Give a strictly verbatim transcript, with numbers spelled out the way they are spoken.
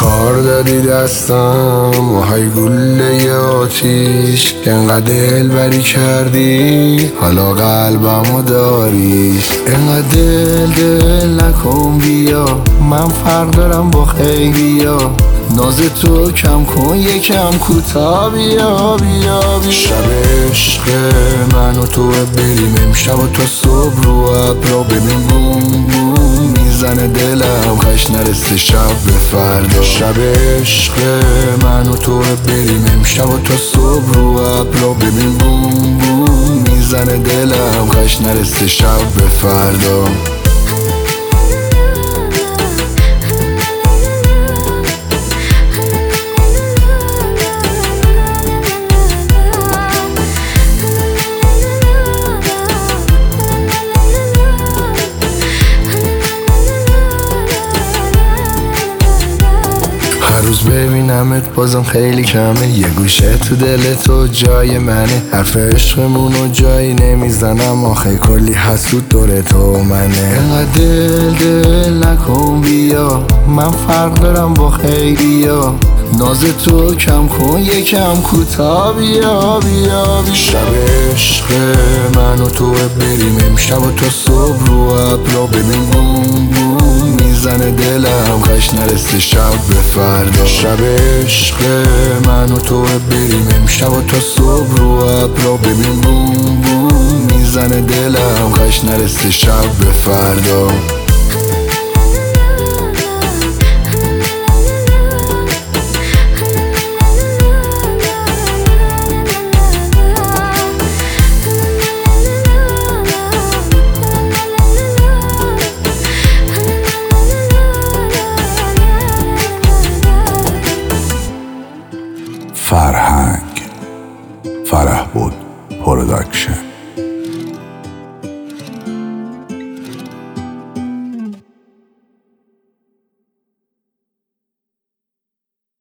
کار دادی دستم و های گله آتیش، انقدر دلبری کردی حالا قلبمو داری. انقدر دل دل نکن بیا، من فرق دارم با خیلیا. ناز تو کم کن یکم کوتاه بیا بیا بیا. شب عشق من و تو بریم امشب و تا صبح رو ابرا ببین بوم بوم میزنه دلم خش نرسه شب به فردا. شب عشق من و تو بریم امشب و تا صبح رو ابرا ببین بوم بوم میزنه دلم خش نرسه شب به فردا. هر روز ببینمت بازم خیلی کمه، یه گوشه تو دل تو جای منه. حرف عشقمونو جایی نمیزنم آخه کلی حسود دور تو و منه. انقدر دل دل نکن بیا، من فرق دارم با خیلیا. ناز تو کم کن یکم کوتاه بیا بیا بیا. شب عشق من و تو بریم امشب و تا صبح رو ابرا ببین بوم بوم میزنه دلم خش نرسه شب به فردا. شب عشق من و تو بریم امشب و تا صبح رو ابرا ببین بوم بوم میزنه دلم خش نرسه شب به فردا. فرهنگ فرهبود پروداکشن.